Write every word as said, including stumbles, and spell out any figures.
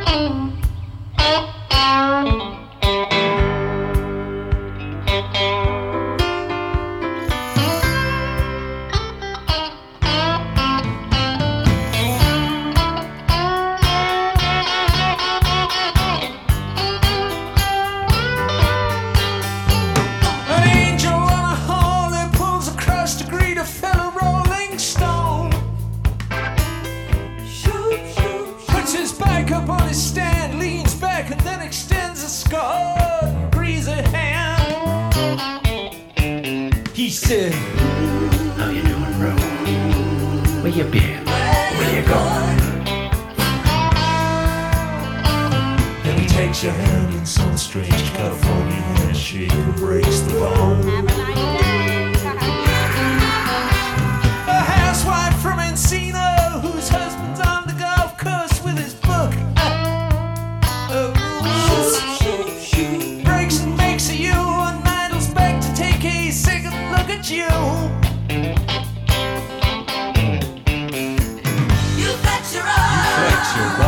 He said, how you doing, bro? Where you been? Where you going? And he takes your hand in some strange California handshake and breaks the bone. A housewife from Encino whose husband's on the golf course with his book. Uh, breaks and makes a you and idles back to take a second look at you. You flex your arm. Flex your